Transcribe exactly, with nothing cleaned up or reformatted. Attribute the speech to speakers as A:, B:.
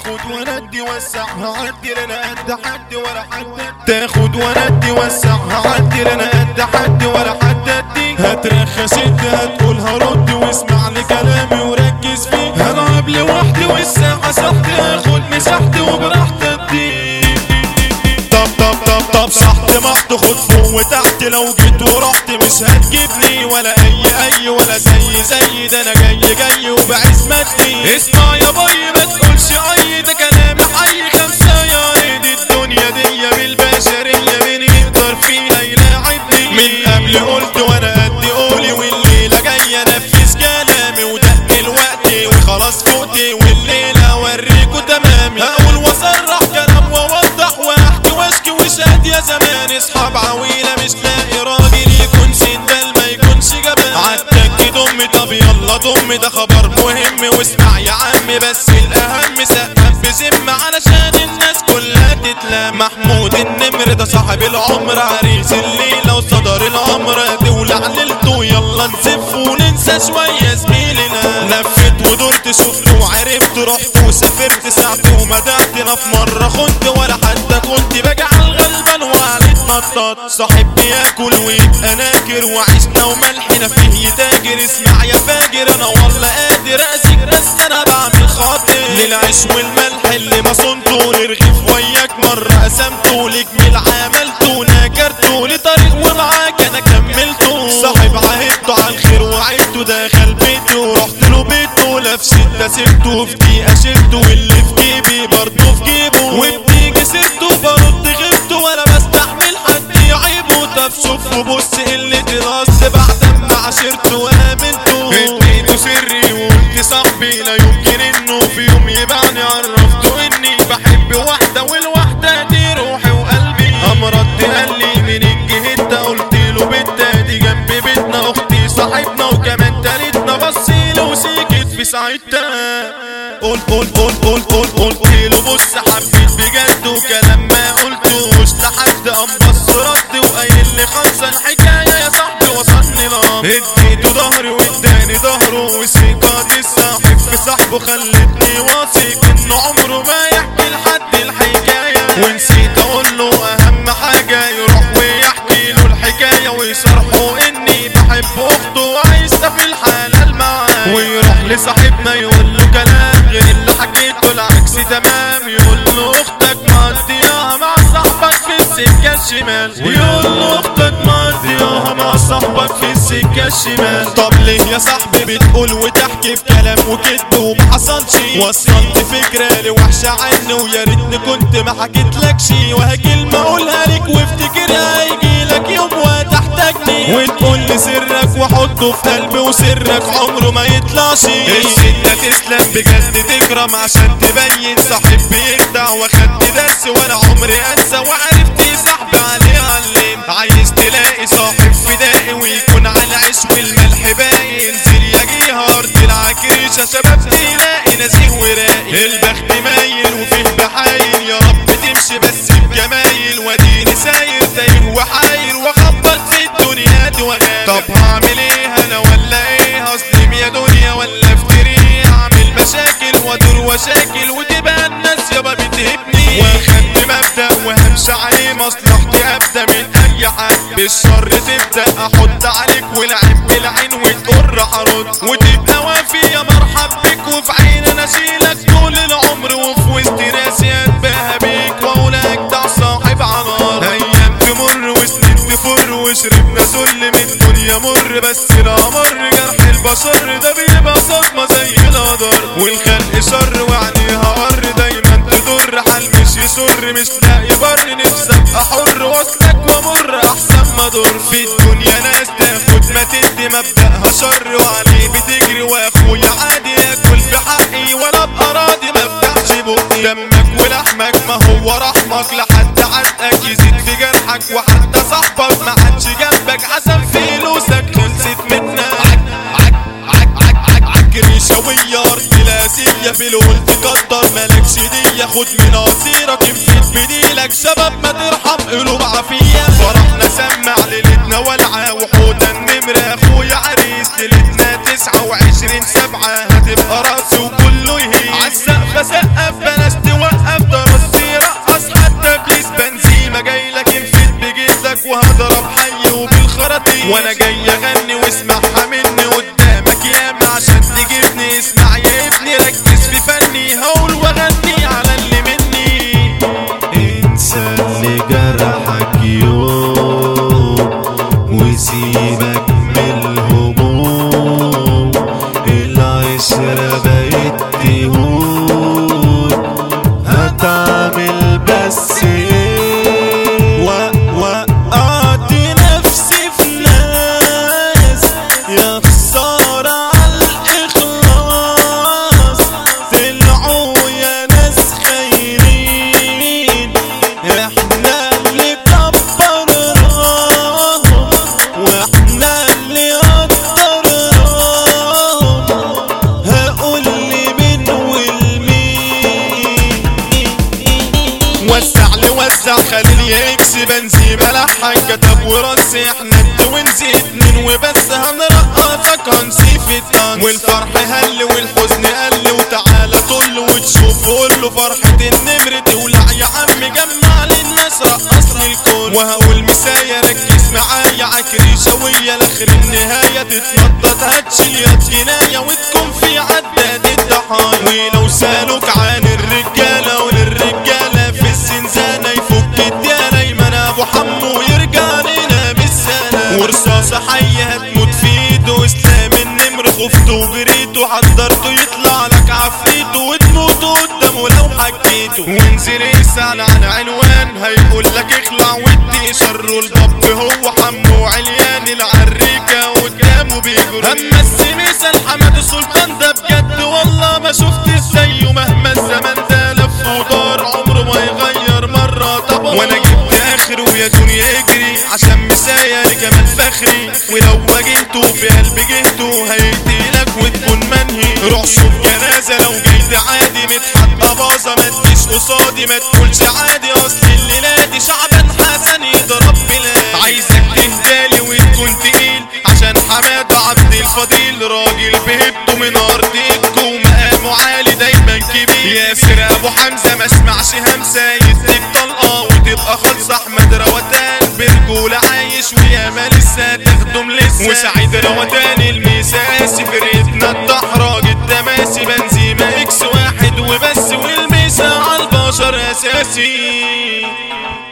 A: تاخد وندي وسعها عدي لنا قد حد ولا حد تاخد وندي وسعها عدي لنا قد حد ولا حد ادي هترخص انت هتقول هرد واسمع لكلامي وركز فيه هلعب لوحدي والساعة صحتي هاخد مساحتي وبراحتي ادي طب طب طب طب صحت محت خد فوق وتحت لو جيت ورحت مش هتجيبني ولا اي اي ولا زي زي ده انا جاي جاي وبعزمتي اسمع يا باي ما تقولش اي ده كلامي حي خمسة يا ريت الدنيا دي بالبشرية مين يقدر فيها يلاعبني من قبل قلت وانا قد قولي والليلة جاية انفذ كلامي وده دلوقتي وخلاص فوتي والليلة اوريكوا تمامي هقول واصرح كلام واوضح واحكي واشكي وشاد يا زمان اصحاب عويلة مش لاقي راجل يكون سندال ما يكونش جبان عالتك دم طب يلا دم ده خبر مهم واسمع يا عمي بس الاهم سقف بذمة علشان الناس كلها تتلام محمود النمر ده صاحب العمر عريس الليلة وصدر الامر دولة عليلته يلا نزف وننسى شوية زميلنا لفت ودرت شفت وعرفت رحت وسافرت ساعتي ومدحتنا في مرة خنت ولا حتى كنت باجي على الغلبان وعليت نطاط صاحب بياكل ويبقى ناكر وعشنا وملحنا فيه يتاجر اسمع يا فاجر انا والله قادر اذيك بس انا بعمل خاطر للعيش والملح اللي ما صنته للرغيف وياك مرة قسمته لجميل عملته ناكرته لطريق ومعاك انا كملته صاحب عهدته على الخير وعدته دخل بيته ورحت له بيته لا في شدة سبته في دقيقة شلته واللي في جيبي برضه في جيبه وبتيجي سبته برد غبته ولا بستحمل حد يعيبه طب شوف وبص اللي تراس بعد ما عشرته وامنته اديته سري وقلت صاحبي لا يمكن انه في يوم يبعني عرفته اني بحب واحدة والواحدة دي روحي وقلبي قام رد قال لي من الجهة ده قلت له بنتها دي جنب بيتنا اختي صاحبنا وكمان تالتنا بصيله وسكت في ساعتها قول قول قول قول قول قلت له بص حبيت بجد وكلام ما قلتوش لحد قام بص رد وقايل لي خلصة الحكاية يا صاحبي وصلني الامر اديته ظهري واداني ظهره وثقة الصاحب في صاحبه خلتني واثق انه عمره ما يحكي لحد الحكاية ونسيت اقول له اهم حاجة يروح ويحكي له الحكاية ويصرحه اني بحب اخته وعايزة في الحلال معاه ويروح لصاحبنا يقول له كلام غير اللي حكيته العكس تمام يقول له اختك مقضياها مع صاحبك في السكة الشمال ويقول له اختك مقضياها مع صاحبك في السكة الشمال طب ليه يا صاحبي بتقول وتحكي في كلام وكذب وما حصلش وصلت فكرة لي وحشة عني ويا ريتني كنت ما حكيتلكش وهي كلمة اقولها لك وافتكرها هيجيلك يوم وتحتاجني وتقول لي سرك واحطه في قلبي وسرك عمره ما يطلعش الستة تسلم بجد تكرم عشان تبين صاحب بيخدع واخدت درس وانا عمري انسى وعرفت صاحبي عليه علم عايز تلاقي صاحب فدائي ويكون على العيش والملح باقي انزل يجيها ارض العكريشة شباب تلاقي نزيه وراقي البخت مايل وفيه بحايل يا رب تمشي بس بجمايل واديني ساير تايه وحاير واخبط في الدنيا دي وغالي طب هعمل ايه انا ولا ايه هظلم يا دنيا ولا افتري اعمل مشاكل وادور وشاكل وتبقى الناس يابا بتهبني واخدت مبدأ وهمشي عليه مصلحتي ابدا من اي حد بالشر تبدأ احط عليك والعب بالعين وتقر هرد وتبقى وافي يا مرحب بك وفي عين انا اشيلك طول العمر وفي وسط ناسي اتباهى بيك واقولك ده صاحب عمار ايام تمر وسنين تفر وشربنا ذل من الدنيا مر بس الامر جرح البشر ده بيبقى صدمة زي القدر والخلق شر وعليها قر دايما تضر حال مش يسر مش لاقي بر نفسي ابقى حر وصلك ومر احسن ما ضر في الدنيا ناس تاخد ما تدي مبدأها شر وعليه بتجري واخويا عادي ياكل في حقي ولا ابقى راضي مفتحش بقي دمك ولحمك ما هو رحمك لحد عدقك يزيد في جرحك وحتى صاحبك ما عادش جنبك عشان فلوسك خلصت منك عكريشة ارض الاسية في القول تقدر مالكش دية خد من قصيرك انفيد بديلك شباب ما ترحم قلوب عافية فرحنا سمع ليلتنا والعة وحودا النمر اخويا عريس ليلتنا تسعة وعشرين سبعة هتبقى راسي وكله يهيس عالسقفة سقف بلاش وزع خليل يكس بنزيمة لحن كتب ورص احنا التوينز اتنين وبس هنرقصك هنسيف الطن والفرح هل والحزن قل وتعالى طل وتشوف قوله فرحة النمر تولع يا عم جمع للناس رقص للكل وهقول مسايا ركز معايا عكريشة ويا لاخر النهاية تتنطط هتشيل يا جناية وتكون في عداد الضحايا ولو سألوك عن الرجالة وللرجالة في الزنزانة يفك الديانة يمن ابو حمو يرجع لنا بالسنة ورصاصة حية هتموت في ايده اسلام النمر خفته وجريته حضرته يطلع لك عفريته وتموت قدامه لو حكيته وانزل اسأل عن عنوان هيقول لك اخلع ودي شره الباب هو حمو عليان العريكة قدامه بيجري اما السميسة الحمد السلطان ده بجد والله ما شفت زيه مهما الزمن ده لف ودار عمره ما يغير مرة طبعا وانا جبت اخره يا دنيا اجري عشان مسايا لجمال فخري ولو واجهته في قلب جهته هيقتلك وتكون منهي روح شوف جنازة لو جيت عادي متحط باظة ما تجيش قصادي ما تقولش عادي اصل الليلة دي شعبان حسن يضرب بلاد عايزك تهدالي وتكون تقيل عشان حمادة عبد الفضيل راجل بهبته من ارضكم ومقامه عالي دايما كبير ياسر ابو حمزة ما اسمعش همسة يديك طلقة وتبقى خالص احمد روتان برجولة عايش وياما لسه تخدم لسه وسعيد روتان المساسي فرقتنا الدحراج التماسي بنزيمة اكس واحد وبس والميسا عالبشر اساسي.